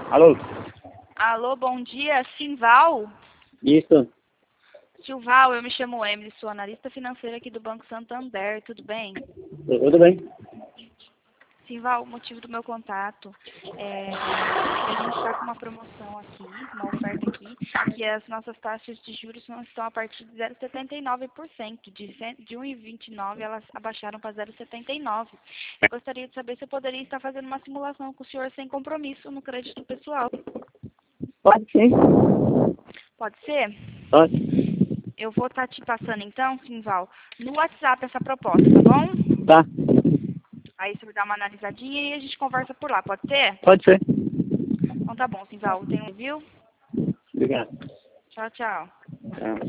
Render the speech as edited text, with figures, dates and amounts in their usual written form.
Alô? Alô, bom dia, Simval? Isso. Silval, eu me chamo Emily, sou analista financeira aqui do Banco Santander, tudo bem? Tudo bem? Simval, o motivo do meu contato é que a gente está com uma promoção aqui, uma oferta aqui, que as nossas taxas de juros não estão a partir de 0,79%, de 1,29% elas abaixaram para 0,79%. Eu gostaria de saber se eu poderia estar fazendo uma simulação com o senhor sem compromisso no crédito pessoal. Pode sim. Pode ser? Pode. Eu vou estar te passando então, Simval, no WhatsApp essa proposta, tá bom? Tá. Aí você me dá uma analisadinha e a gente conversa por lá, pode ser? Pode ser. Então tá bom, Simval, tem um review? Obrigado. Tchau, tchau. Tá.